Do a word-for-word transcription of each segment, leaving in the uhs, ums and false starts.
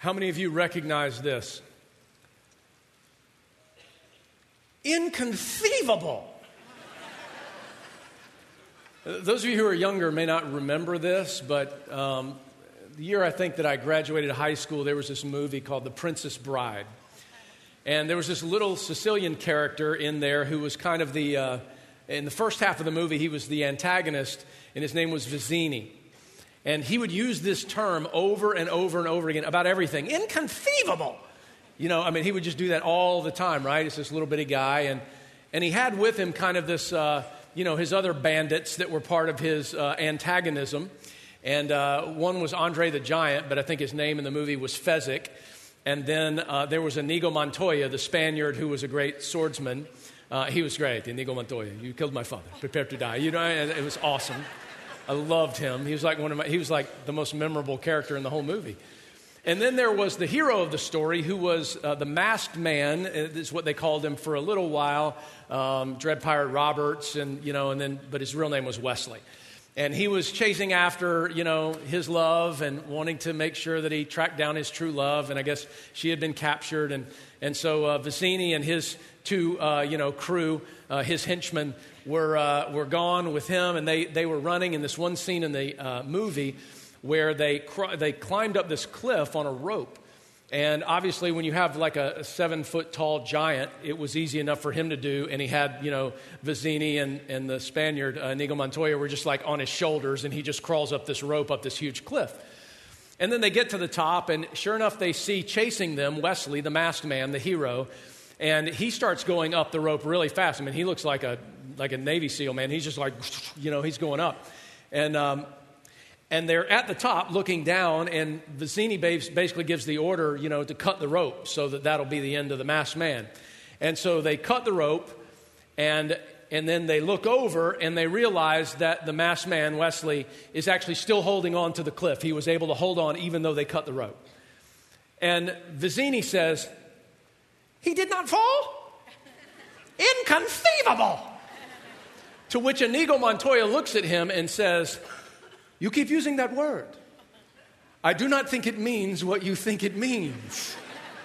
How many of you recognize this? Inconceivable. Those of you who are younger may not remember this, but um, the year I think that I graduated high school, there was this movie called The Princess Bride. And there was this little Sicilian character in there who was kind of the, uh, in the first half of the movie, he was the antagonist, and his name was Vizzini. And he would use this term over and over and over again about everything. Inconceivable! You know, I mean, he would just do that all the time, right? It's this little bitty guy. And, and he had with him kind of this, uh, you know, his other bandits that were part of his uh, antagonism. And uh, one was Andre the Giant, but I think his name in the movie was Fezzik. And then uh, there was Inigo Montoya, the Spaniard, who was a great swordsman. Uh, he was great, Inigo Montoya. You killed my father. Prepare to die. You know, it was awesome. I loved him. He was like one of my. He was like the most memorable character in the whole movie. And then there was the hero of the story, who was uh, the masked man. Is what they called him for a little while. Um, Dread Pirate Roberts, and you know, and then, but his real name was Wesley. And he was chasing after, you know, his love and wanting to make sure that he tracked down his true love. And I guess she had been captured. And, and so uh, Vizzini and his two, uh, you know, crew, uh, his henchmen, were uh, were gone with him. And they, they were running in this one scene in the uh, movie where they cr- they climbed up this cliff on a rope. And obviously, when you have like a, a seven-foot-tall giant, it was easy enough for him to do. And he had, you know, Vizzini and, and the Spaniard, uh, Inigo Montoya, were just like on his shoulders. And he just crawls up this rope, up this huge cliff. And then they get to the top, and sure enough, they see chasing them Wesley, the masked man, the hero. And he starts going up the rope really fast. I mean, he looks like a like a Navy SEAL, man. He's just like, you know, he's going up. And... Um, And they're at the top looking down, and Vizzini basically gives the order, you know, to cut the rope so that that'll be the end of the masked man. And so they cut the rope, and and then they look over, and they realize that the masked man, Wesley, is actually still holding on to the cliff. He was able to hold on even though they cut the rope. And Vizzini says, "He did not fall? Inconceivable!" To which Inigo Montoya looks at him and says, "You keep using that word. I do not think it means what you think it means."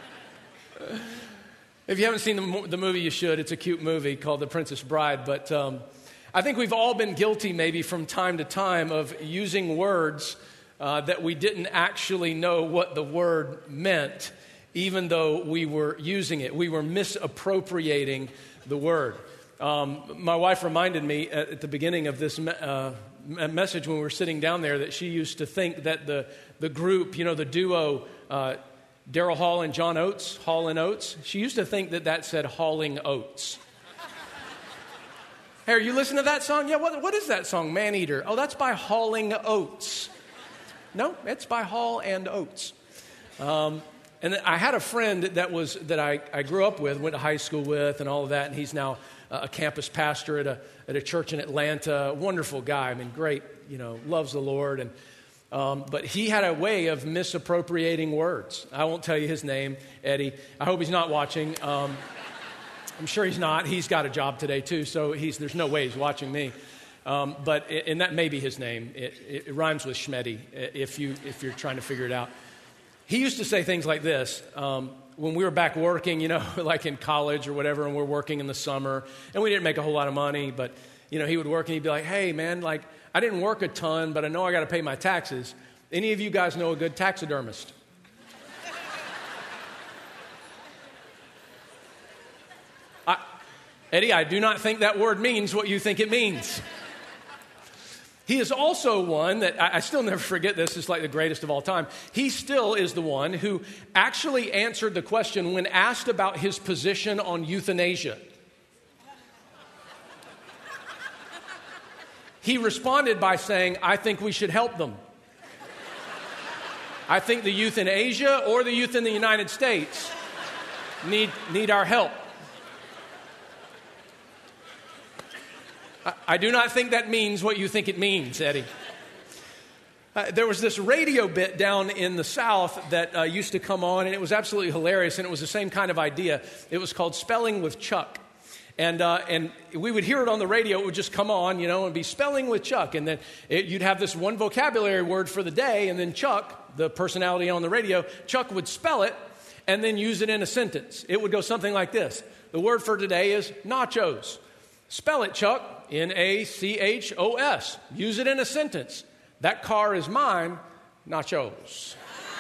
If you haven't seen the, the movie, you should. It's a cute movie called The Princess Bride. But um, I think we've all been guilty maybe from time to time of using words uh, that we didn't actually know what the word meant, even though we were using it. We were misappropriating the word. Um, my wife reminded me at, at the beginning of this uh a message when we were sitting down there that she used to think that the, the group, you know, the duo, uh, Daryl Hall and John Oates, Hall and Oates, she used to think that that said hauling oats. Hey, are you listening to that song? Yeah, what, what is that song, Maneater? Oh, that's by Hauling Oates. No, it's by Hall and Oates. Um, and I had a friend that was that I, I grew up with, went to high school with, and all of that, and he's now a campus pastor at a at a church in Atlanta. Wonderful guy. I mean, great, you know, loves the Lord. And um, but he had a way of misappropriating words. I won't tell you his name, Eddie. I hope he's not watching. Um, I'm sure he's not. He's got a job today, too, so he's there's no way he's watching me. Um, but, and that may be his name. It, it, it rhymes with Schmetty, if, you, if you're trying to figure it out. He used to say things like this. Um, When we were back working, you know, like in college or whatever, and we're working in the summer, and we didn't make a whole lot of money, but, you know, he would work and he'd be like, "Hey, man, like, I didn't work a ton, but I know I got to pay my taxes. Any of you guys know a good taxidermist?" I, Eddie, I do not think that word means what you think it means. He is also one that, I still never forget this, it's like the greatest of all time. He still is the one who actually answered the question when asked about his position on euthanasia. He responded by saying, "I think we should help them. I think the youth in Asia or the youth in the United States need, need our help." I do not think that means what you think it means, Eddie. Uh, there was this radio bit down in the South that uh, used to come on, and it was absolutely hilarious, and it was the same kind of idea. It was called Spelling with Chuck. And uh, and we would hear it on the radio. It would just come on, you know, and be Spelling with Chuck. And then it, you'd have this one vocabulary word for the day, and then Chuck, the personality on the radio, Chuck would spell it and then use it in a sentence. It would go something like this. The word for today is nachos. Spell it, Chuck, N A C H O S. Use it in a sentence. That car is mine, nachos.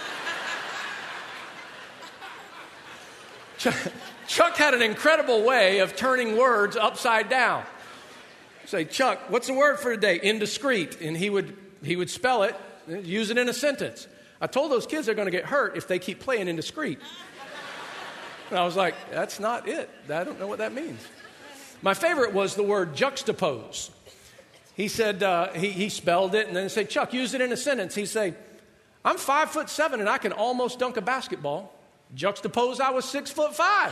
Chuck, Chuck had an incredible way of turning words upside down. Say, Chuck, what's the word for today? Indiscreet. And he would he would spell it, use it in a sentence. I told those kids they're going to get hurt if they keep playing indiscreet. And I was like, that's not it. I don't know what that means. My favorite was the word juxtapose. He said, uh, he, he spelled it and then said, Chuck, use it in a sentence. He'd say, I'm five foot seven and I can almost dunk a basketball. Juxtapose, I was six foot five.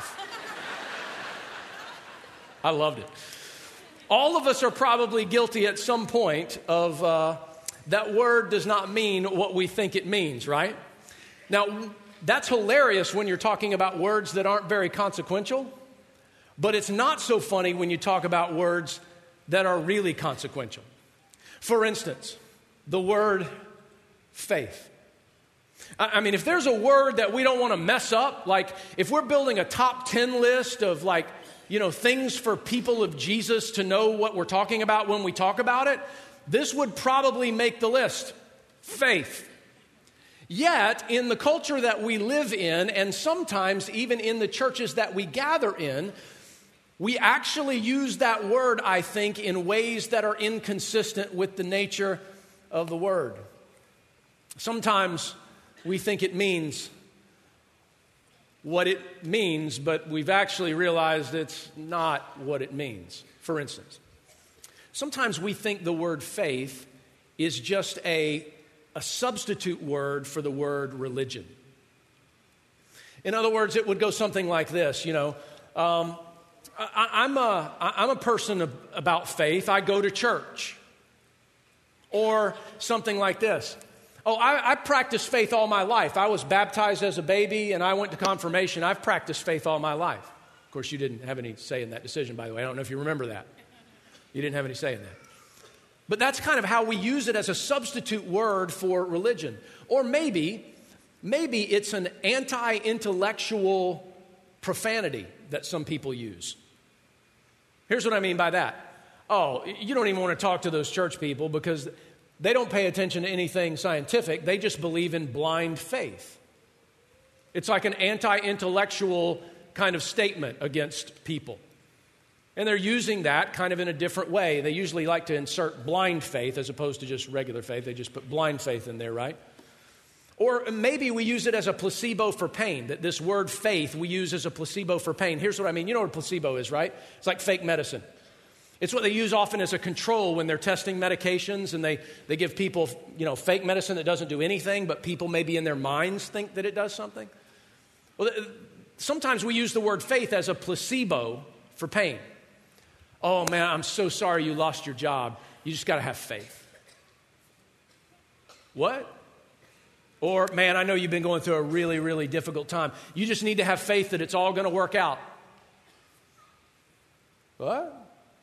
I loved it. All of us are probably guilty at some point of uh, that word does not mean what we think it means, right? Now, that's hilarious when you're talking about words that aren't very consequential, but it's not so funny when you talk about words that are really consequential. For instance, the word faith. I mean, if there's a word that we don't want to mess up, like if we're building a top ten list of like, you know, things for people of Jesus to know what we're talking about when we talk about it, this would probably make the list. Faith. Yet, in the culture that we live in, and sometimes even in the churches that we gather in, we actually use that word, I think, in ways that are inconsistent with the nature of the word. Sometimes we think it means what it means, but we've actually realized it's not what it means. For instance, sometimes we think the word faith is just a, a substitute word for the word religion. In other words, it would go something like this, you know, um, I, I'm, a, I'm a person of, about faith. I go to church. Or something like this. Oh, I, I practiced faith all my life. I was baptized as a baby and I went to confirmation. I've practiced faith all my life. Of course, you didn't have any say in that decision, by the way. I don't know if you remember that. You didn't have any say in that. But that's kind of how we use it as a substitute word for religion. Or maybe, maybe it's an anti-intellectual profanity that some people use. Here's what I mean by that. Oh, you don't even want to talk to those church people because they don't pay attention to anything scientific. They just believe in blind faith. It's like an anti-intellectual kind of statement against people. And they're using that kind of in a different way. They usually like to insert blind faith as opposed to just regular faith. They just put blind faith in there, right? Or maybe we use it as a placebo for pain, that this word faith we use as a placebo for pain. Here's what I mean. You know what a placebo is, right? It's like fake medicine. It's what they use often as a control when they're testing medications and they, they give people, you know, fake medicine that doesn't do anything, but people maybe in their minds think that it does something. Well, sometimes we use the word faith as a placebo for pain. Oh, man, I'm so sorry you lost your job. You just got to have faith. What? Or, man, I know you've been going through a really, really difficult time. You just need to have faith that it's all going to work out. What?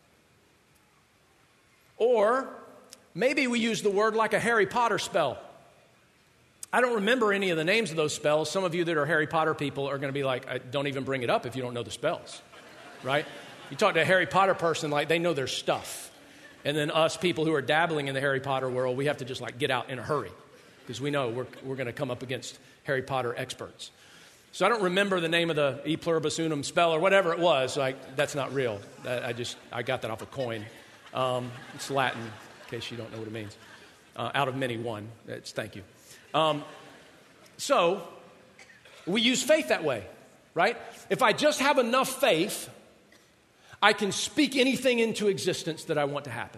Or maybe we use the word like a Harry Potter spell. I don't remember any of the names of those spells. Some of you that are Harry Potter people are going to be like, don't even bring it up if you don't know the spells, right? You talk to a Harry Potter person like they know their stuff. And then us people who are dabbling in the Harry Potter world, we have to just like get out in a hurry because we know we're, we're going to come up against Harry Potter experts. So I don't remember the name of the E pluribus unum spell or whatever it was. Like, that's not real. I just, I got that off a coin. Um, it's Latin, in case you don't know what it means. Uh, out of many, one. It's thank you. Um, so, we use faith that way, right? If I just have enough faith, I can speak anything into existence that I want to happen.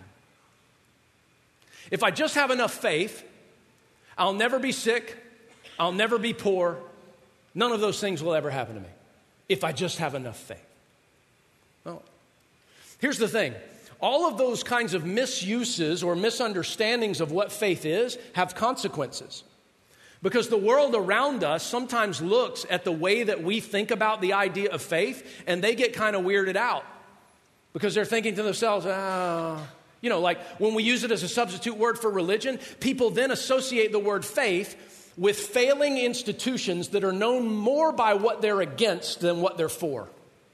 If I just have enough faith, I'll never be sick, I'll never be poor, none of those things will ever happen to me. If I just have enough faith. Well, here's the thing. All of those kinds of misuses or misunderstandings of what faith is have consequences. Because the world around us sometimes looks at the way that we think about the idea of faith and they get kind of weirded out. Because they're thinking to themselves, oh, you know, like when we use it as a substitute word for religion, people then associate the word faith with failing institutions that are known more by what they're against than what they're for.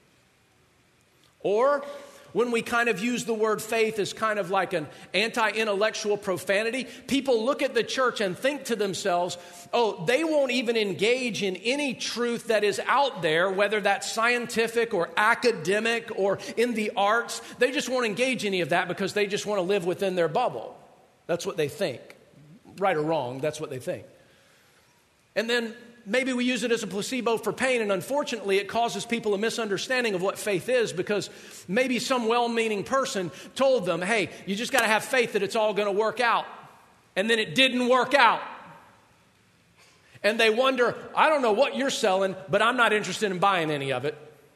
Or when we kind of use the word faith as kind of like an anti-intellectual profanity, people look at the church and think to themselves, oh, they won't even engage in any truth that is out there, whether that's scientific or academic or in the arts. They just won't engage any of that because they just want to live within their bubble. That's what they think. Right or wrong, that's what they think. And then maybe we use it as a placebo for pain, and unfortunately it causes people a misunderstanding of what faith is because maybe some well-meaning person told them, hey, you just got to have faith that it's all going to work out. And then it didn't work out. And they wonder, I don't know what you're selling, but I'm not interested in buying any of it.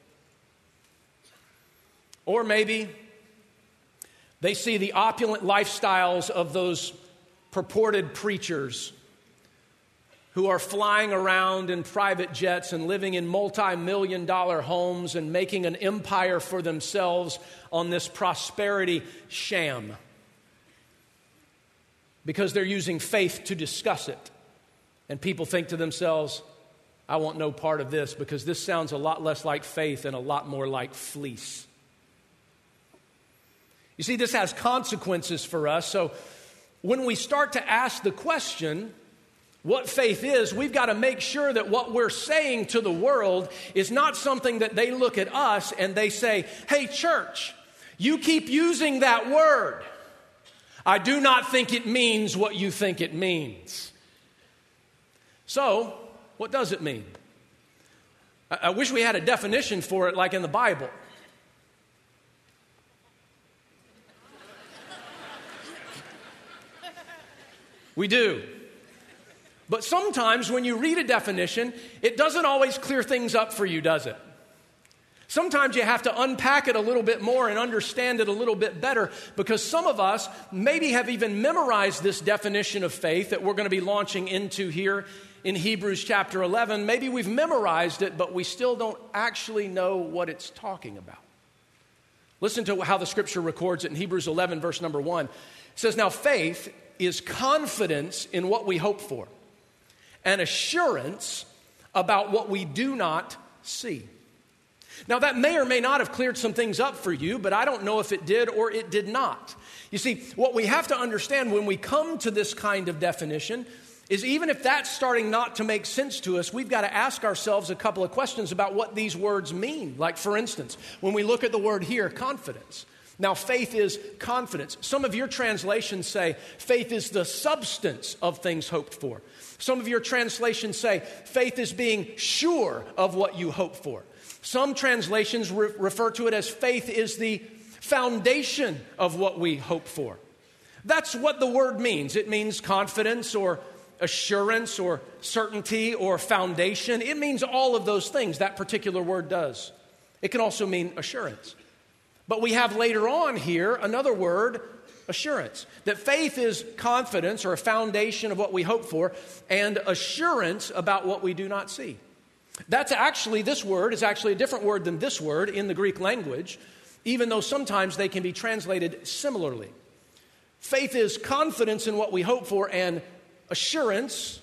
Or maybe they see the opulent lifestyles of those purported preachers who are flying around in private jets and living in multi-million dollar homes and making an empire for themselves on this prosperity sham because they're using faith to discuss it. And people think to themselves, I want no part of this because this sounds a lot less like faith and a lot more like fleece. You see, this has consequences for us. So when we start to ask the question, what faith is, we've got to make sure that what we're saying to the world is not something that they look at us and they say, hey, church, you keep using that word. I do not think it means what you think it means. So, what does it mean? I, I wish we had a definition for it like in the Bible. We do. But sometimes when you read a definition, it doesn't always clear things up for you, does it? Sometimes you have to unpack it a little bit more and understand it a little bit better because some of us maybe have even memorized this definition of faith that we're going to be launching into here in Hebrews chapter eleven. Maybe we've memorized it, but we still don't actually know what it's talking about. Listen to how the scripture records it in Hebrews eleven, verse number one. It says, now faith is confidence in what we hope for, an assurance about what we do not see. Now, that may or may not have cleared some things up for you, but I don't know if it did or it did not. You see, what we have to understand when we come to this kind of definition is even if that's starting not to make sense to us, we've got to ask ourselves a couple of questions about what these words mean. Like, for instance, when we look at the word here, confidence. Now, faith is confidence. Some of your translations say faith is the substance of things hoped for. Some of your translations say faith is being sure of what you hope for. Some translations re- refer to it as faith is the foundation of what we hope for. That's what the word means. It means confidence or assurance or certainty or foundation. It means all of those things, that particular word does. It can also mean assurance. But we have later on here another word, assurance. That faith is confidence or a foundation of what we hope for and assurance about what we do not see. That's actually, this word is actually a different word than this word in the Greek language, even though sometimes they can be translated similarly. Faith is confidence in what we hope for and assurance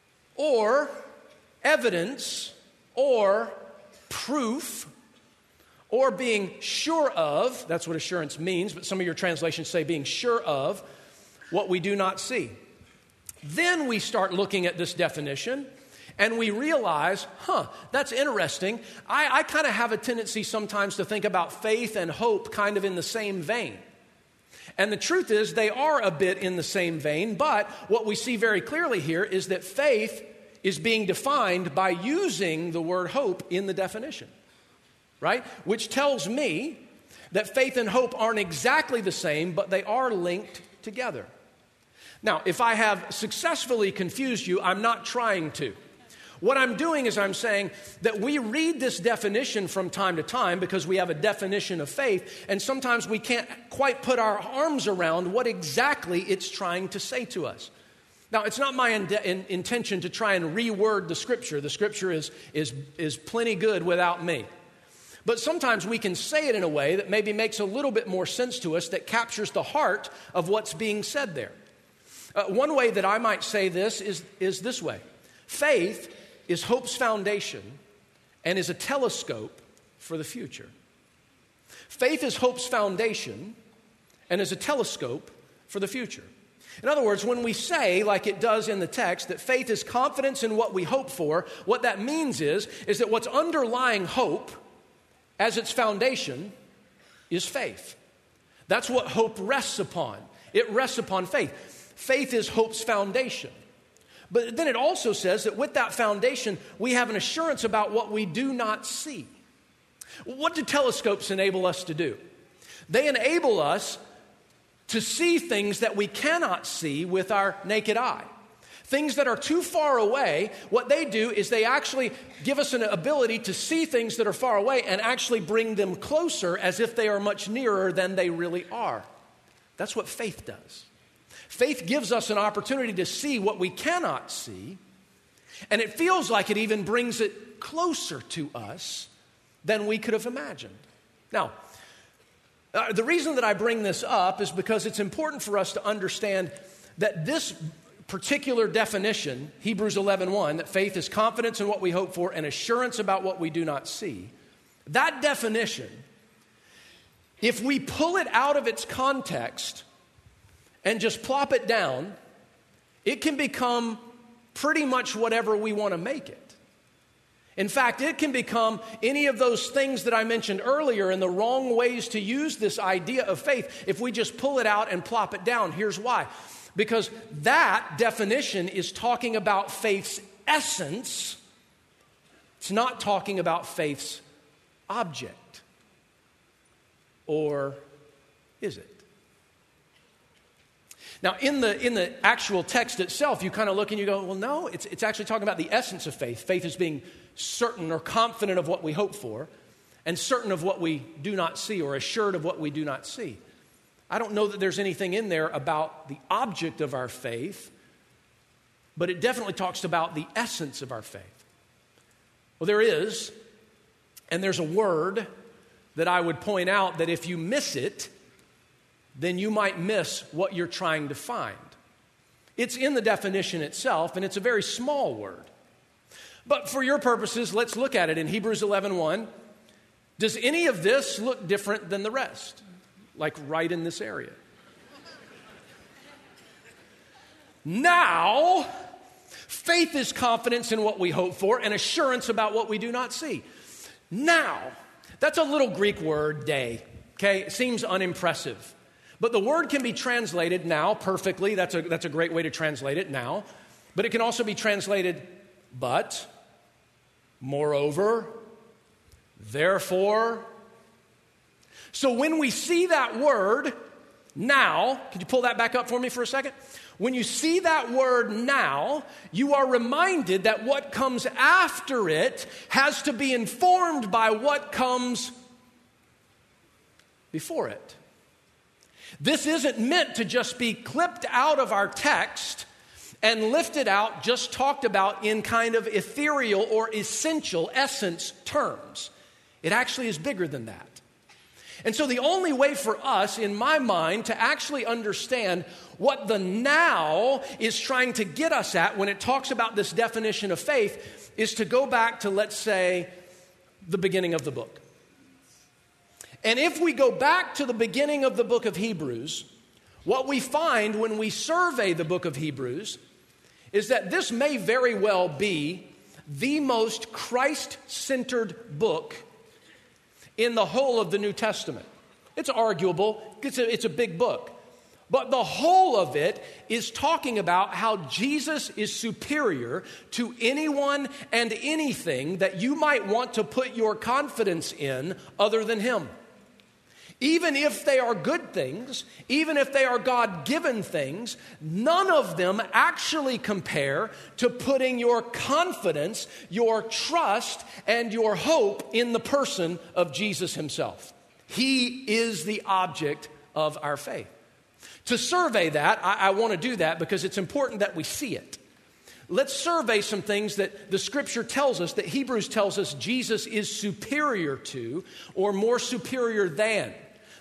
or evidence or proof or being sure of, that's what assurance means, but some of your translations say being sure of what we do not see. Then we start looking at this definition and we realize, huh, that's interesting. I, I kind of have a tendency sometimes to think about faith and hope kind of in the same vein. And the truth is they are a bit in the same vein, but what we see very clearly here is that faith is being defined by using the word hope in the definition, right? Which tells me that faith and hope aren't exactly the same, but they are linked together. Now, if I have successfully confused you, I'm not trying to. What I'm doing is I'm saying that we read this definition from time to time because we have a definition of faith, and sometimes we can't quite put our arms around what exactly it's trying to say to us. Now, it's not my in- in- intention to try and reword the Scripture. The Scripture is, is, is plenty good without me. But sometimes we can say it in a way that maybe makes a little bit more sense to us that captures the heart of what's being said there. Uh, one way that I might say this is, is this way. Faith is hope's foundation and is a telescope for the future. Faith is hope's foundation and is a telescope for the future. In other words, when we say, like it does in the text, that faith is confidence in what we hope for, what that means is, is that what's underlying hope as its foundation is faith. That's what hope rests upon. It rests upon faith. Faith is hope's foundation. But then it also says that with that foundation, we have an assurance about what we do not see. What do telescopes enable us to do? They enable us to see things that we cannot see with our naked eye. Things that are too far away, what they do is they actually give us an ability to see things that are far away and actually bring them closer as if they are much nearer than they really are. That's what faith does. Faith gives us an opportunity to see what we cannot see, and it feels like it even brings it closer to us than we could have imagined. Now, uh, the reason that I bring this up is because it's important for us to understand that this particular definition, Hebrews eleven one, that faith is confidence in what we hope for and assurance about what we do not see, that definition, if we pull it out of its context and just plop it down, it can become pretty much whatever we want to make it. In fact, it can become any of those things that I mentioned earlier in the wrong ways to use this idea of faith if we just pull it out and plop it down. Here's why. Because that definition is talking about faith's essence. It's not talking about faith's object. Or is it? Now, in the in the actual text itself, you kind of look and you go, well, no, it's, it's actually talking about the essence of faith. Faith is being certain or confident of what we hope for and certain of what we do not see or assured of what we do not see. I don't know that there's anything in there about the object of our faith, but it definitely talks about the essence of our faith. Well, there is, and there's a word that I would point out that if you miss it, then you might miss what you're trying to find. It's in the definition itself, and it's a very small word. But for your purposes, let's look at it in Hebrews eleven one. Does any of this look different than the rest? Like right in this area. Now, faith is confidence in what we hope for and assurance about what we do not see. Now, that's a little Greek word, day. Okay, it seems unimpressive. But the word can be translated now perfectly. That's a, that's a great way to translate it now. But it can also be translated but, moreover, therefore. So when we see that word, now, could you pull that back up for me for a second? When you see that word now, you are reminded that what comes after it has to be informed by what comes before it. This isn't meant to just be clipped out of our text and lifted out, just talked about in kind of ethereal or essential essence terms. It actually is bigger than that. And so the only way for us, in my mind, to actually understand what the now is trying to get us at when it talks about this definition of faith is to go back to, let's say, the beginning of the book. And if we go back to the beginning of the book of Hebrews, what we find when we survey the book of Hebrews is that this may very well be the most Christ-centered book in the whole of the New Testament. It's arguable. It's a, it's a big book. But the whole of it is talking about how Jesus is superior to anyone and anything that you might want to put your confidence in other than Him. Even if they are good things, even if they are God-given things, none of them actually compare to putting your confidence, your trust, and your hope in the person of Jesus Himself. He is the object of our faith. To survey that, I, I want to do that because it's important that we see it. Let's survey some things that the Scripture tells us, that Hebrews tells us Jesus is superior to or more superior than.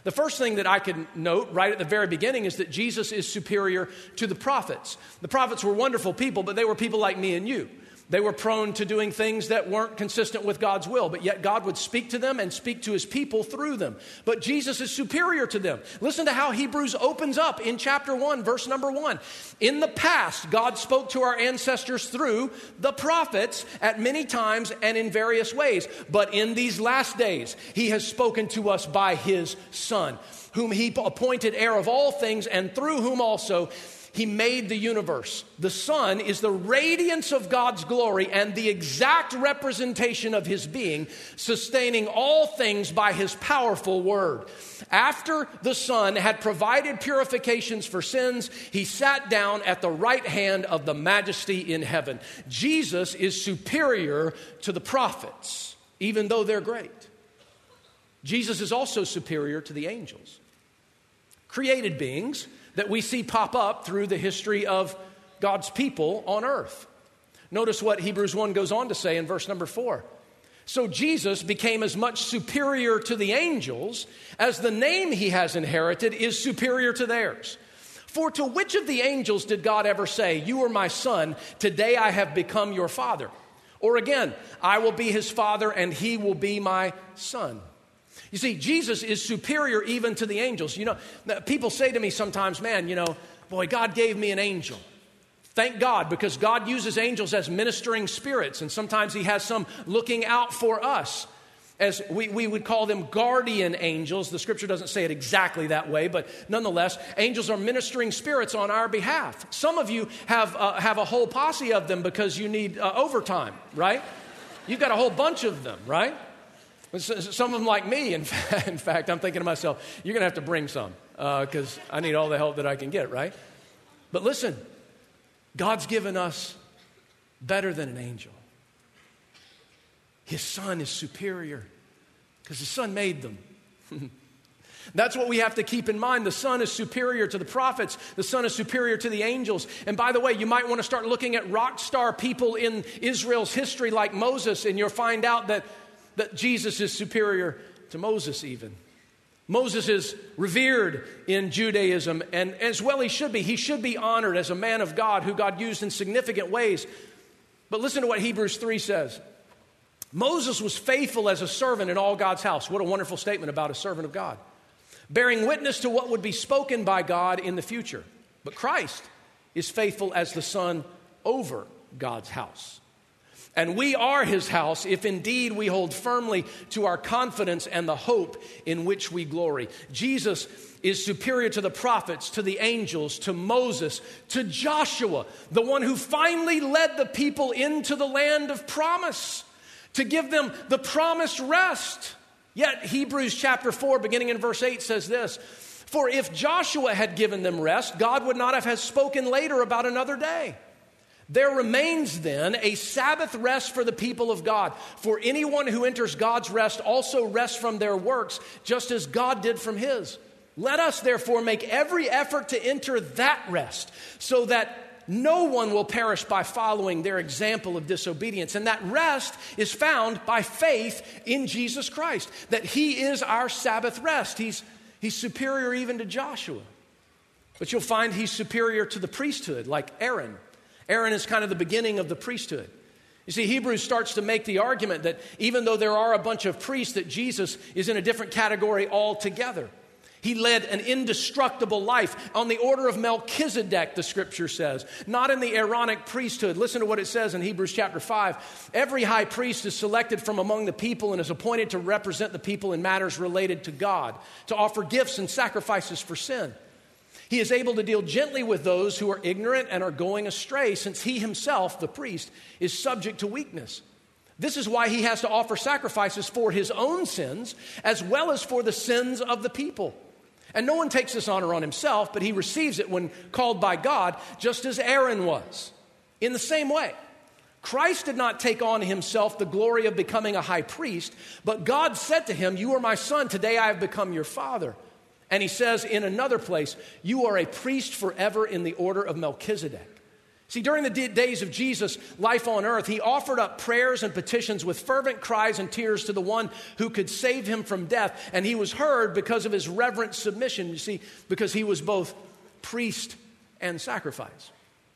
The first thing that I can note right at the very beginning is that Jesus is superior to the prophets. The prophets were wonderful people, but they were people like me and you. They were prone to doing things that weren't consistent with God's will, but yet God would speak to them and speak to his people through them. But Jesus is superior to them. Listen to how Hebrews opens up in chapter one, verse number one. In the past, God spoke to our ancestors through the prophets at many times and in various ways. But in these last days, he has spoken to us by his Son, whom he appointed heir of all things, and through whom also he made the universe. The Son is the radiance of God's glory and the exact representation of his being, sustaining all things by his powerful word. After the Son had provided purifications for sins, he sat down at the right hand of the Majesty in heaven. Jesus is superior to the prophets, even though they're great. Jesus is also superior to the angels, created beings that we see pop up through the history of God's people on earth. Notice what Hebrews one goes on to say in verse number four. So Jesus became as much superior to the angels as the name he has inherited is superior to theirs. For to which of the angels did God ever say, "You are my son, today I have become your father"? Or again, "I will be his father and he will be my son"? You see, Jesus is superior even to the angels. You know, people say to me sometimes, man, you know, boy, God gave me an angel. Thank God, because God uses angels as ministering spirits, and sometimes he has some looking out for us. As we, we would call them guardian angels. The scripture doesn't say it exactly that way, but nonetheless, angels are ministering spirits on our behalf. Some of you have, uh, have a whole posse of them because you need uh, overtime, right? You've got a whole bunch of them, right? Some of them like me, in fact, in fact, I'm thinking to myself, you're going to have to bring some because uh, I need all the help that I can get, right? But listen, God's given us better than an angel. His Son is superior because his Son made them. That's what we have to keep in mind. The Son is superior to the prophets. The Son is superior to the angels. And by the way, you might want to start looking at rock star people in Israel's history like Moses, and you'll find out that that Jesus is superior to Moses even. Moses is revered in Judaism, and as well he should be. He should be honored as a man of God who God used in significant ways. But listen to what Hebrews three says. Moses was faithful as a servant in all God's house. What a wonderful statement about a servant of God. Bearing witness to what would be spoken by God in the future. But Christ is faithful as the Son over God's house. And we are his house if indeed we hold firmly to our confidence and the hope in which we glory. Jesus is superior to the prophets, to the angels, to Moses, to Joshua, the one who finally led the people into the land of promise, to give them the promised rest. Yet Hebrews chapter four, beginning in verse eight, says this, "For if Joshua had given them rest, God would not have spoken later about another day. There remains then a Sabbath rest for the people of God. For anyone who enters God's rest also rests from their works, just as God did from his. Let us therefore make every effort to enter that rest, so that no one will perish by following their example of disobedience." And that rest is found by faith in Jesus Christ, that he is our Sabbath rest. He's, he's superior even to Joshua. But you'll find he's superior to the priesthood, like Aaron. Aaron is kind of the beginning of the priesthood. You see, Hebrews starts to make the argument that even though there are a bunch of priests, that Jesus is in a different category altogether. He led an indestructible life on the order of Melchizedek, the scripture says, not in the Aaronic priesthood. Listen to what it says in Hebrews chapter five. Every high priest is selected from among the people and is appointed to represent the people in matters related to God, to offer gifts and sacrifices for sin. He is able to deal gently with those who are ignorant and are going astray, since he himself, the priest, is subject to weakness. This is why he has to offer sacrifices for his own sins, as well as for the sins of the people. And no one takes this honor on himself, but he receives it when called by God, just as Aaron was. In the same way, Christ did not take on himself the glory of becoming a high priest, but God said to him, "You are my son, today I have become your father." And he says in another place, "You are a priest forever in the order of Melchizedek." See, during the d- days of Jesus' life on earth, he offered up prayers and petitions with fervent cries and tears to the one who could save him from death. And he was heard because of his reverent submission, you see, because he was both priest and sacrifice.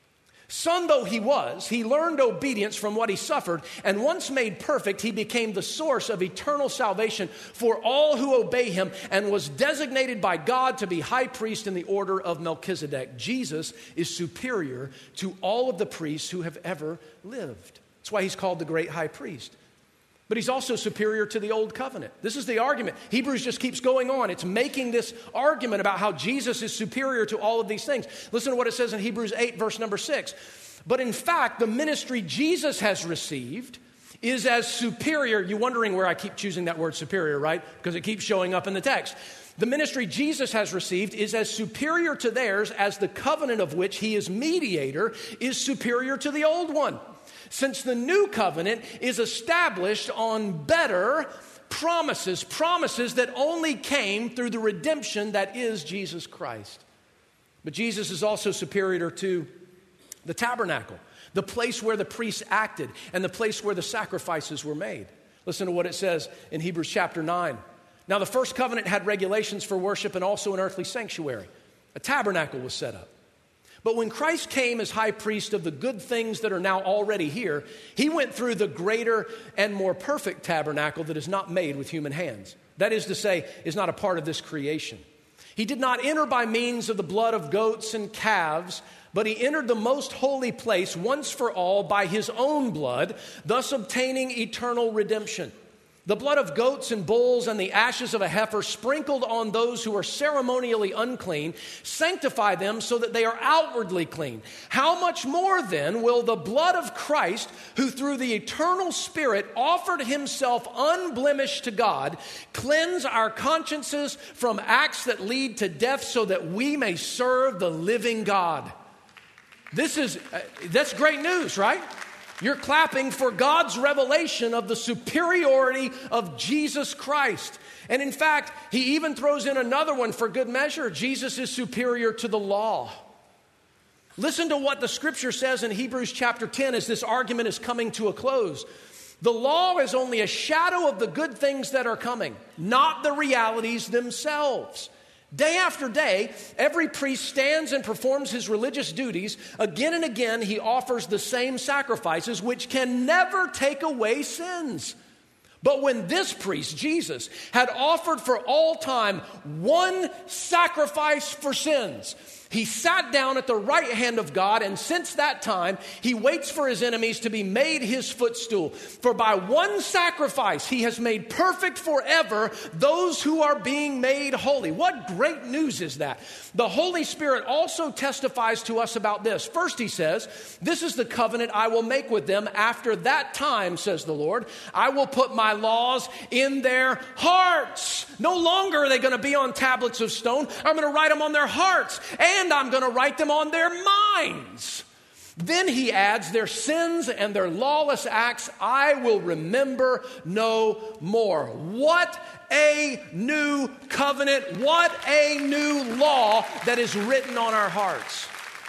Son though he was, he learned obedience from what he suffered, and once made perfect, he became the source of eternal salvation for all who obey him, and was designated by God to be high priest in the order of Melchizedek. Jesus is superior to all of the priests who have ever lived. That's why he's called the great high priest. But he's also superior to the old covenant. This is the argument. Hebrews just keeps going on. It's making this argument about how Jesus is superior to all of these things. Listen to what it says in Hebrews eight, verse number six. But in fact, the ministry Jesus has received is as superior. You're wondering where I keep choosing that word superior, right? Because it keeps showing up in the text. The ministry Jesus has received is as superior to theirs as the covenant of which he is mediator is superior to the old one. Since the new covenant is established on better promises, promises that only came through the redemption that is Jesus Christ. But Jesus is also superior to the tabernacle, the place where the priests acted and the place where the sacrifices were made. Listen to what it says in Hebrews chapter nine. Now the first covenant had regulations for worship and also an earthly sanctuary. A tabernacle was set up. But when Christ came as high priest of the good things that are now already here, he went through the greater and more perfect tabernacle that is not made with human hands. That is to say, is not a part of this creation. He did not enter by means of the blood of goats and calves, but he entered the most holy place once for all by his own blood, thus obtaining eternal redemption. The blood of goats and bulls and the ashes of a heifer sprinkled on those who are ceremonially unclean sanctify them so that they are outwardly clean. How much more then will the blood of Christ, who through the eternal Spirit offered himself unblemished to God, cleanse our consciences from acts that lead to death so that we may serve the living God? This is, uh, that's great news, right? You're clapping for God's revelation of the superiority of Jesus Christ. And in fact, he even throws in another one for good measure. Jesus is superior to the law. Listen to what the scripture says in Hebrews chapter ten as this argument is coming to a close. The law is only a shadow of the good things that are coming, not the realities themselves. Day after day, every priest stands and performs his religious duties. Again and again, he offers the same sacrifices, which can never take away sins. But when this priest, Jesus, had offered for all time one sacrifice for sins, he sat down at the right hand of God, and since that time, he waits for his enemies to be made his footstool. For by one sacrifice, he has made perfect forever those who are being made holy. What great news is that? The Holy Spirit also testifies to us about this. First, he says, this is the covenant I will make with them. After that time, says the Lord, I will put my laws in their hearts. No longer are they going to be on tablets of stone. I'm going to write them on their hearts. And And I'm going to write them on their minds. Then he adds, their sins and their lawless acts I will remember no more. What a new covenant. What a new law that is written on our hearts.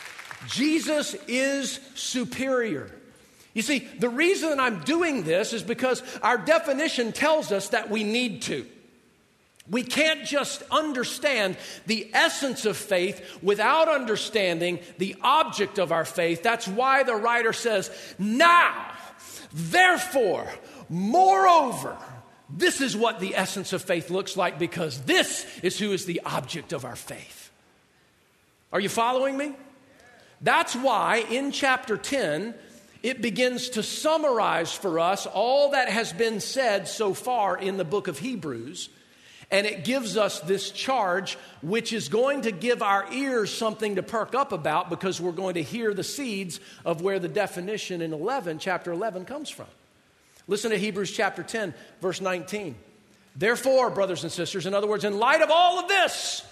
Jesus is superior. You see, the reason I'm doing this is because our definition tells us that we need to. We can't just understand the essence of faith without understanding the object of our faith. That's why the writer says, now, therefore, moreover, this is what the essence of faith looks like, because this is who is the object of our faith. Are you following me? That's why in chapter ten, it begins to summarize for us all that has been said so far in the book of Hebrews. And it gives us this charge, which is going to give our ears something to perk up about, because we're going to hear the seeds of where the definition in eleven, chapter eleven, comes from. Listen to Hebrews chapter ten, verse nineteen. Therefore, brothers and sisters, in other words, in light of all of this,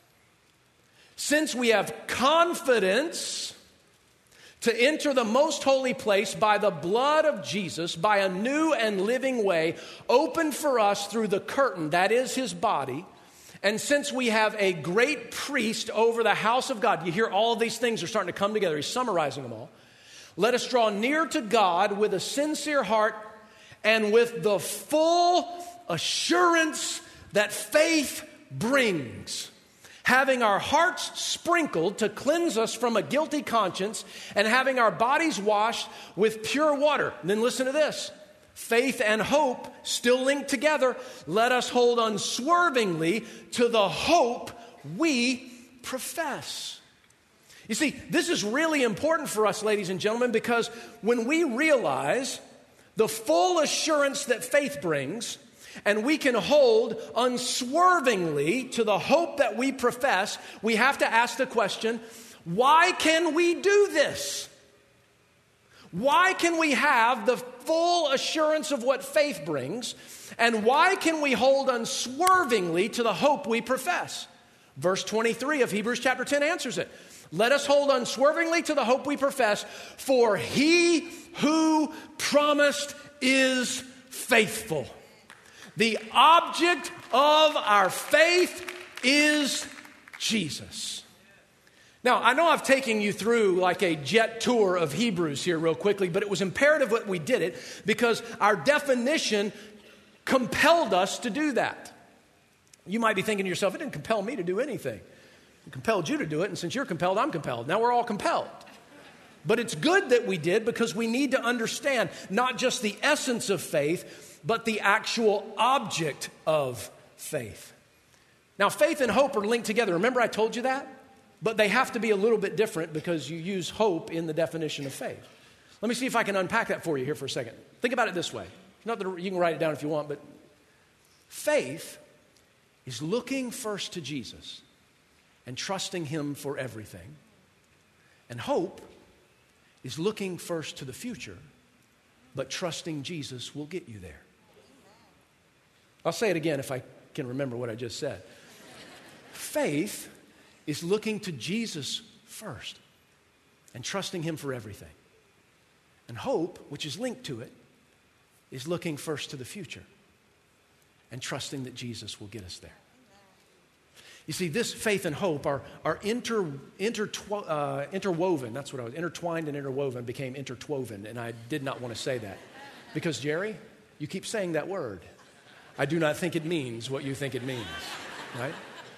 since we have confidence to enter the most holy place by the blood of Jesus, by a new and living way, opened for us through the curtain, that is his body, And since we have a great priest over the house of God, you hear all of these things are starting to come together. He's summarizing them all. Let us draw near to God with a sincere heart and with the full assurance that faith brings, having our hearts sprinkled to cleanse us from a guilty conscience and having our bodies washed with pure water. And then listen to this. Faith and hope still linked together. Let us hold unswervingly to the hope we profess. You see, this is really important for us, ladies and gentlemen, because when we realize the full assurance that faith brings, and we can hold unswervingly to the hope that we profess, we have to ask the question, why can we do this? Why can we have the full assurance of what faith brings? And why can we hold unswervingly to the hope we profess? Verse twenty-three of Hebrews chapter ten answers it. Let us hold unswervingly to the hope we profess, for he who promised is faithful. The object of our faith is Jesus. Now, I know I've taken you through like a jet tour of Hebrews here real quickly, but it was imperative that we did it because our definition compelled us to do that. You might be thinking to yourself, it didn't compel me to do anything. It compelled you to do it, and since you're compelled, I'm compelled. Now we're all compelled. But it's good that we did because we need to understand not just the essence of faith, but the actual object of faith. Now, faith and hope are linked together. Remember I told you that? But they have to be a little bit different because you use hope in the definition of faith. Let me see if I can unpack that for you here for a second. Think about it this way. Not that you can write it down if you want, but faith is looking first to Jesus and trusting him for everything. And hope is looking first to the future, but trusting Jesus will get you there. I'll say it again if I can remember what I just said. Faith is looking to Jesus first and trusting him for everything. And hope, which is linked to it, is looking first to the future and trusting that Jesus will get us there. You see, this faith and hope are, are inter, intertwo, uh, interwoven. That's what I was, intertwined and interwoven became intertwoven, and I did not want to say that. Because, Jerry, you keep saying that word. I do not think it means what you think it means, right?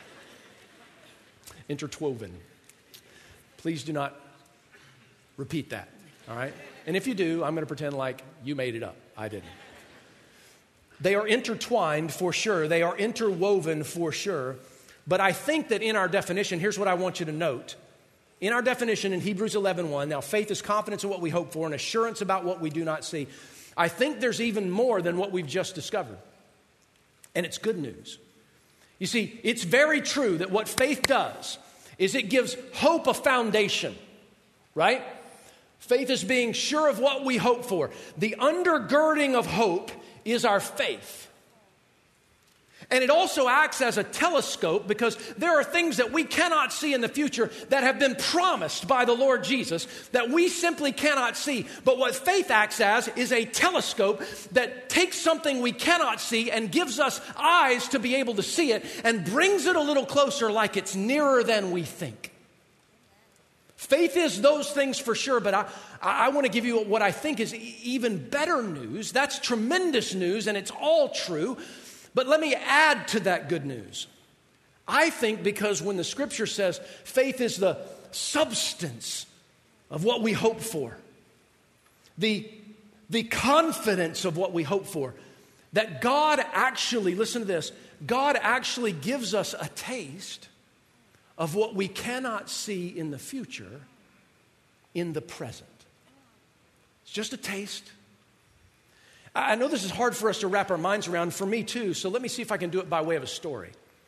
Intertwoven. Please do not repeat that, all right? And if you do, I'm going to pretend like you made it up. I didn't. They are intertwined for sure. They are interwoven for sure. But I think that in our definition, here's what I want you to note. In our definition in Hebrews eleven one, now faith is confidence in what we hope for and assurance about what we do not see. I think there's even more than what we've just discovered. And it's good news. You see, it's very true that what faith does is it gives hope a foundation, right? Faith is being sure of what we hope for. The undergirding of hope is our faith. And it also acts as a telescope because there are things that we cannot see in the future that have been promised by the Lord Jesus that we simply cannot see. But what faith acts as is a telescope that takes something we cannot see and gives us eyes to be able to see it and brings it a little closer like it's nearer than we think. Faith is those things for sure, but I, I want to give you what I think is even better news. That's tremendous news, and it's all true. But let me add to that good news. I think because when the scripture says faith is the substance of what we hope for, the, the confidence of what we hope for, that God actually, listen to this, God actually gives us a taste of what we cannot see in the future in the present. It's just a taste. I know this is hard for us to wrap our minds around, for me too, so let me see if I can do it by way of a story.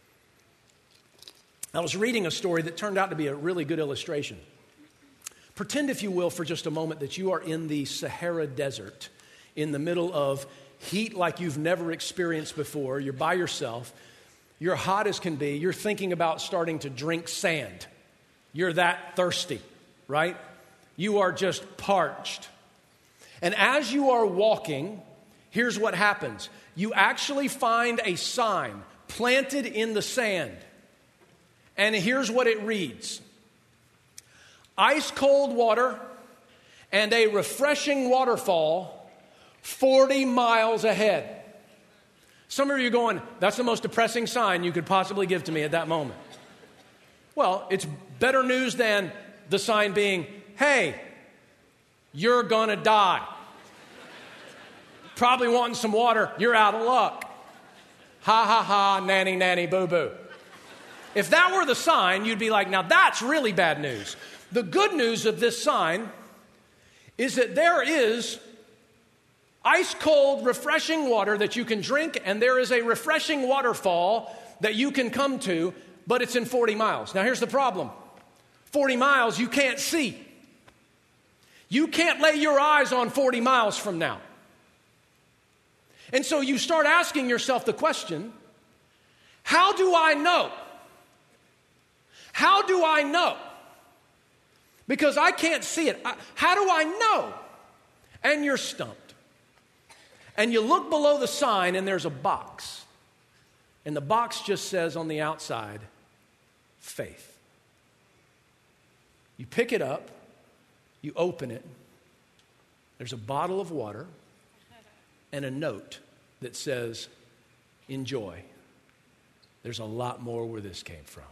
I was reading a story that turned out to be a really good illustration. Pretend, if you will, for just a moment that you are in the Sahara Desert in the middle of heat like you've never experienced before. You're by yourself. You're hot as can be. You're thinking about starting to drink sand. You're that thirsty, right? You are just parched. And as you are walking, here's what happens. You actually find a sign planted in the sand. And here's what it reads. Ice cold water and a refreshing waterfall forty miles ahead. Some of you are going, that's the most depressing sign you could possibly give to me at that moment. Well, it's better news than the sign being, hey, you're gonna die. Probably wanting some water, you're out of luck. Ha ha ha, nanny nanny boo boo. If that were the sign, you'd be like, now that's really bad news. The good news of this sign is that there is ice cold, refreshing water that you can drink, and there is a refreshing waterfall that you can come to, but it's in forty miles. Now here's the problem. forty miles you can't see. You can't lay your eyes on forty miles from now. And so you start asking yourself the question, how do I know? How do I know? Because I can't see it. I, how do I know? And you're stumped. And you look below the sign and there's a box. And the box just says on the outside, faith. You pick it up, you open it, there's a bottle of water and a note that says, enjoy. There's a lot more where this came from.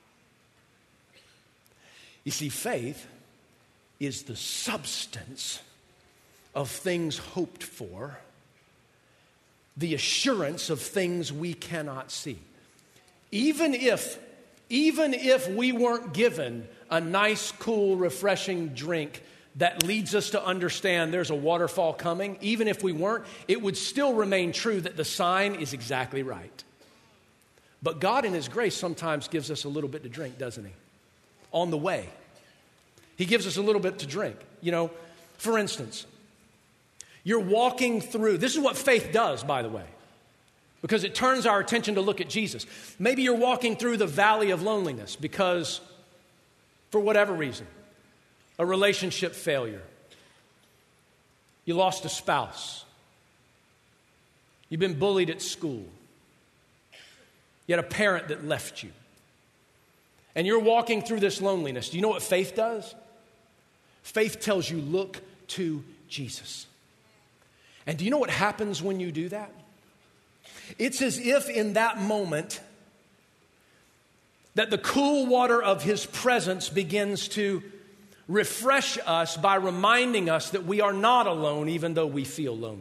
You see, faith is the substance of things hoped for, the assurance of things we cannot see. Even if, even if we weren't given a nice, cool, refreshing drink that leads us to understand there's a waterfall coming, even if we weren't, it would still remain true that the sign is exactly right. But God in His grace sometimes gives us a little bit to drink, doesn't He? On the way. He gives us a little bit to drink. You know, for instance, you're walking through, this is what faith does, by the way, because it turns our attention to look at Jesus. Maybe you're walking through the valley of loneliness because, for whatever reason, a relationship failure, you lost a spouse, you've been bullied at school, you had a parent that left you, and you're walking through this loneliness. Do you know what faith does? Faith tells you, look to Jesus. And do you know what happens when you do that? It's as if in that moment that the cool water of His presence begins to refresh us by reminding us that we are not alone even though we feel lonely.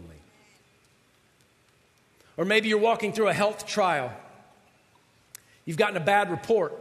Or maybe you're walking through a health trial. You've gotten a bad report.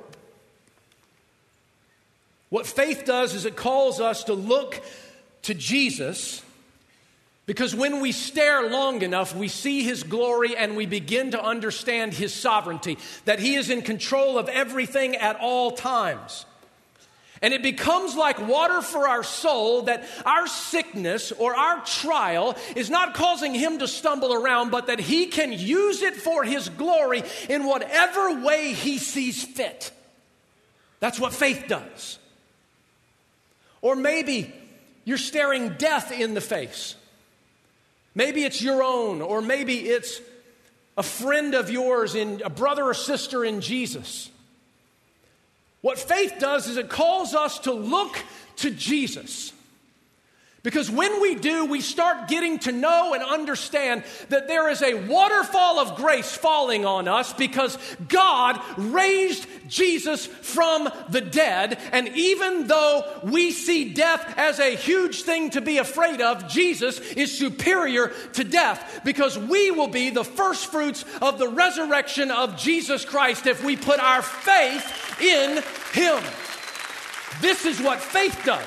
What faith does is it calls us to look to Jesus, because when we stare long enough, we see His glory and we begin to understand His sovereignty, that He is in control of everything at all times. And it becomes like water for our soul, that our sickness or our trial is not causing Him to stumble around, but that He can use it for His glory in whatever way He sees fit. That's what faith does. Or maybe you're staring death in the face. Maybe it's your own, or maybe it's a friend of yours, in a brother or sister in Jesus. What faith does is it calls us to look to Jesus. Because when we do, we start getting to know and understand that there is a waterfall of grace falling on us because God raised Jesus from the dead. And even though we see death as a huge thing to be afraid of, Jesus is superior to death, because we will be the first fruits of the resurrection of Jesus Christ if we put our faith in Him. This is what faith does.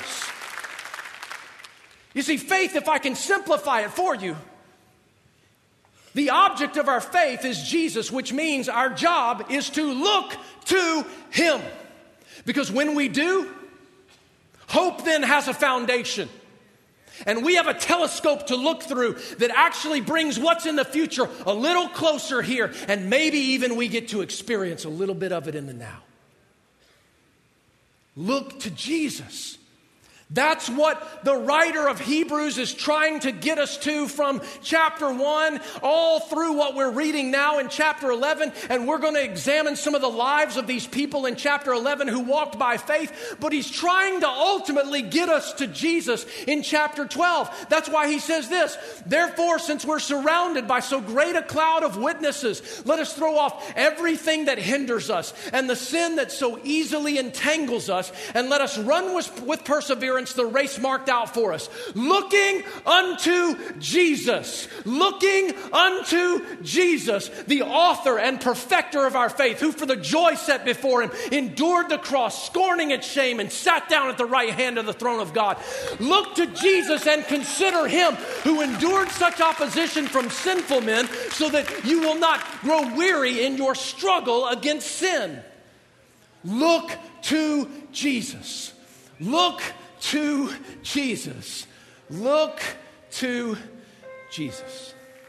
You see, faith, if I can simplify it for you, the object of our faith is Jesus, which means our job is to look to Him. Because when we do, hope then has a foundation. And we have a telescope to look through that actually brings what's in the future a little closer here. And maybe even we get to experience a little bit of it in the now. Look to Jesus. That's what the writer of Hebrews is trying to get us to from chapter one all through what we're reading now in chapter eleven. And we're going to examine some of the lives of these people in chapter eleven who walked by faith. But he's trying to ultimately get us to Jesus in chapter twelve. That's why he says this: therefore, since we're surrounded by so great a cloud of witnesses, let us throw off everything that hinders us and the sin that so easily entangles us, and let us run with, with perseverance the race marked out for us, looking unto Jesus, looking unto Jesus, the author and perfecter of our faith, who for the joy set before him endured the cross, scorning its shame, and sat down at the right hand of the throne of God. Look to Jesus and consider him who endured such opposition from sinful men, so that you will not grow weary in your struggle against sin. Look to Jesus. Look to Jesus. Look to Jesus.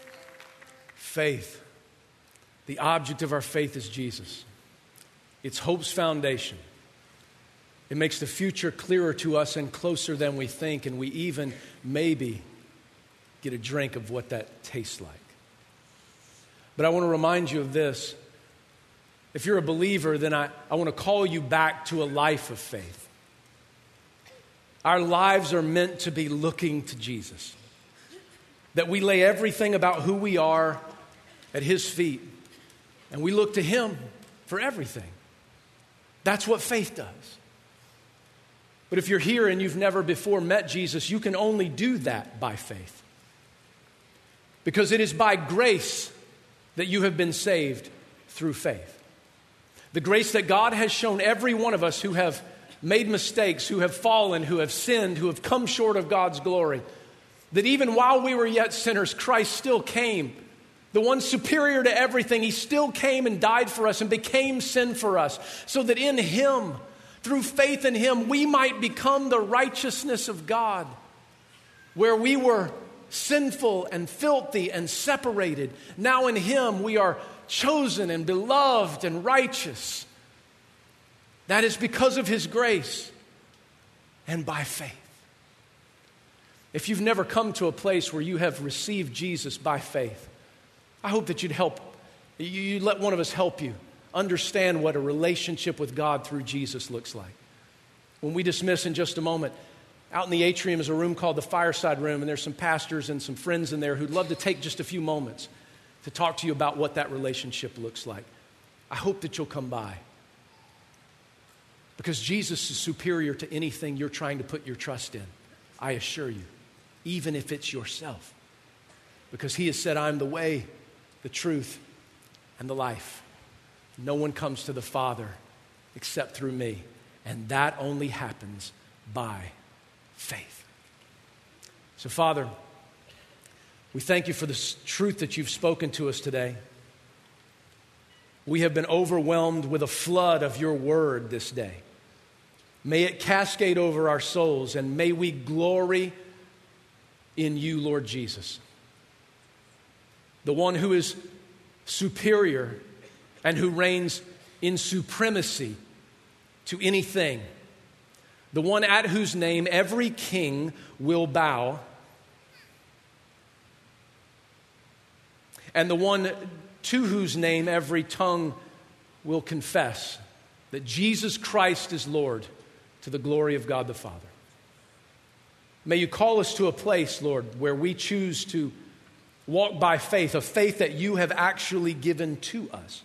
Faith. The object of our faith is Jesus. It's hope's foundation. It makes the future clearer to us and closer than we think, and we even maybe get a drink of what that tastes like. But I want to remind you of this. If you're a believer, then I, I want to call you back to a life of faith. Our lives are meant to be looking to Jesus. That we lay everything about who we are at his feet, and we look to him for everything. That's what faith does. But if you're here and you've never before met Jesus, you can only do that by faith. Because it is by grace that you have been saved through faith. The grace that God has shown every one of us who have made mistakes, who have fallen, who have sinned, who have come short of God's glory. That even while we were yet sinners, Christ still came. The one superior to everything, he still came and died for us and became sin for us, so that in him, through faith in him, we might become the righteousness of God. Where we were sinful and filthy and separated, now in him we are chosen and beloved and righteous. That is because of his grace and by faith. If you've never come to a place where you have received Jesus by faith, I hope that you'd help, you let one of us help you understand what a relationship with God through Jesus looks like. When we dismiss in just a moment, out in the atrium is a room called the Fireside Room, and there's some pastors and some friends in there who'd love to take just a few moments to talk to you about what that relationship looks like. I hope that you'll come by. Because Jesus is superior to anything you're trying to put your trust in, I assure you, even if it's yourself. Because he has said, I'm the way, the truth, and the life. No one comes to the Father except through me. And that only happens by faith. So, Father, we thank you for the truth that you've spoken to us today. We have been overwhelmed with a flood of your word this day. May it cascade over our souls, and may we glory in you, Lord Jesus, the one who is superior and who reigns in supremacy to anything, the one at whose name every king will bow, and the one to whose name every tongue will confess that Jesus Christ is Lord, to the glory of God the Father. May you call us to a place, Lord, where we choose to walk by faith, a faith that you have actually given to us.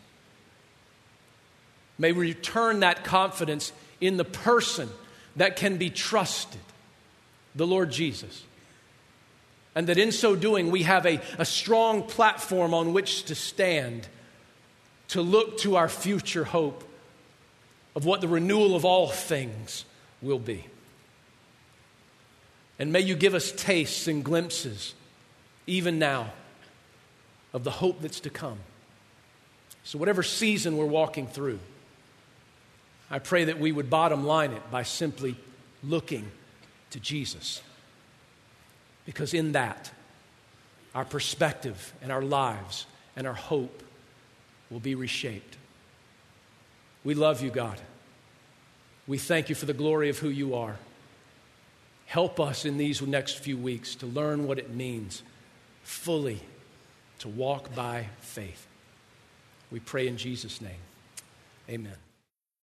May we return that confidence in the person that can be trusted, the Lord Jesus. And that in so doing, we have a, a strong platform on which to stand, to look to our future hope of what the renewal of all things will be. And may you give us tastes and glimpses, even now, of the hope that's to come. So whatever season we're walking through, I pray that we would bottom line it by simply looking to Jesus. Because in that, our perspective and our lives and our hope will be reshaped. We love you, God. We thank you for the glory of who you are. help us in these next few weeks to learn what it means fully to walk by faith. We pray in Jesus' name. Amen.